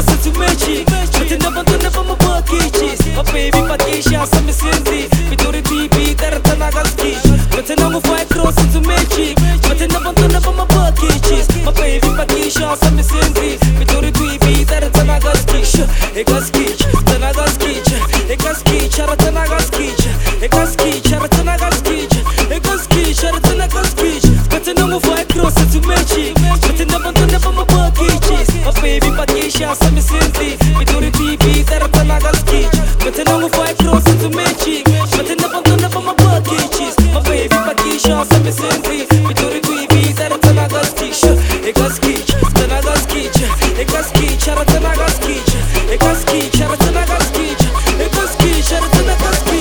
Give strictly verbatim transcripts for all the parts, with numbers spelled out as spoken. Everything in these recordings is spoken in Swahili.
crossa tu mechi Mate na bantu na pa mabakichis Ma baby patisha sa me sindi Pituri tipi tarata na gaski Mate na mo fai crossa tu mechi Mate na bantu na pa mabakichis Ma baby patisha sa me sindi Pituri tipi tarata na gaski E gaski tana gaski E gaski charata na gaski E gaski charata na gaski E gaski charata na gaski Mate na mo fai crossa tu mechi Mate na bantu na pa mabakichis Ma baby patisha sa me sindi Pituri tipi tarata na gaski Mate na mo fai crossa tu mechi Mate na bantu na pa mabakichis Ma baby patisha sa me sindi Pituri tipi tarata na gaski E gaski tana gaski E gaski charata na gaski E gaski charata na gaski E gaski charata na gaski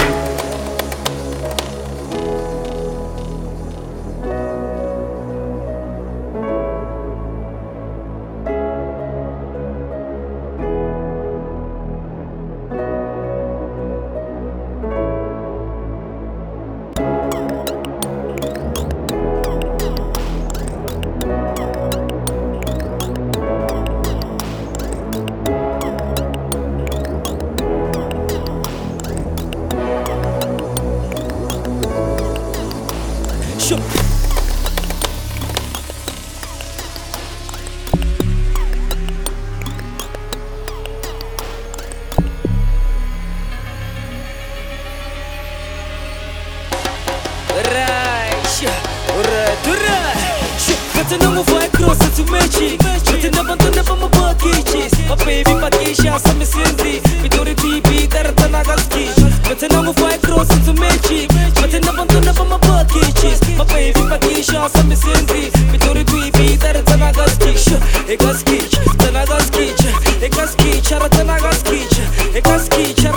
Sure. Mate na mo fai crossa tu mechi Mate na bantu na pa mabakichis Ma baby patisha sa me sindi Pituri tipi tarata na gaski Mate na mo fai crossa tu mechi Mate na bantu na pa mabakichis Ma baby patisha sa me sindi Pituri tipi tarata na gaski E gaski tana gaski E gaski charata na gaski E gaski